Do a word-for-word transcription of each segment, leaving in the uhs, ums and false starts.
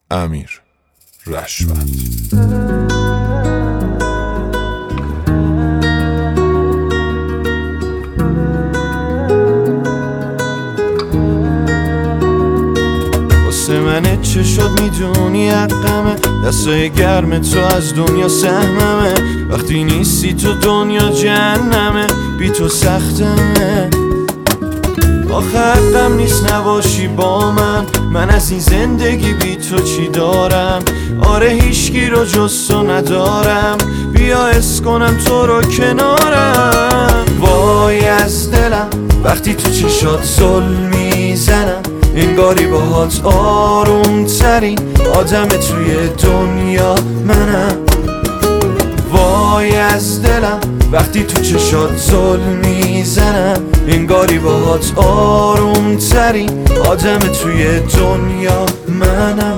امیر رشوت. من چه شد میدونی حقمه، دستای گرم تو از دنیا سهممه، وقتی نیستی تو دنیا جهنمه، بی تو سختمه. آخه حقم نیست نباشی با من، من از این زندگی بی تو چی دارم؟ آره هیچکی رو جز تو ندارم، بیا حس کنم تو رو کنارم. وای از دلم وقتی تو چشات ظلم میزنم، انگاری باهات آروم ترین آدم توی دنیا منم. وای از دلم وقتی تو چشات ظلم میزنم، انگاری باهات آروم ترین آدم توی دنیا منم.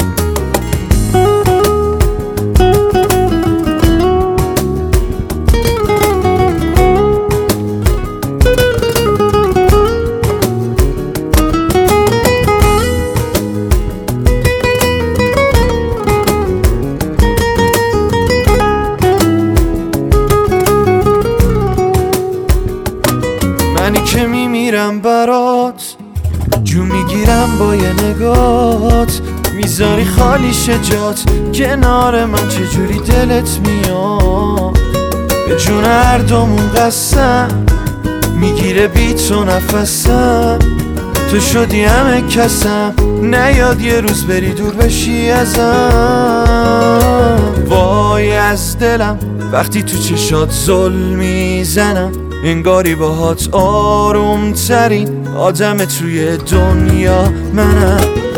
منی که میمیرم برات، جو میگیرم با یه نگات، میذاری خالی شجات کنار من، چجوری دلت میاد؟ به جون هر دومون قسم میگیره بی تو نفسم، تو شدی همه کسم، نیاد یه روز بری دور بشی ازم. وای از دلم وقتی تو چشات ظلم میزنم، انگاری باهات آروم ترین آدم توی دنیا منم.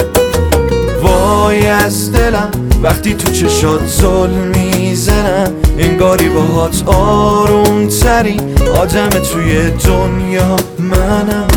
وای از دلم وقتی تو چشات ظلم میزنم، انگاری باهات آروم ترین آدم توی دنیا منم.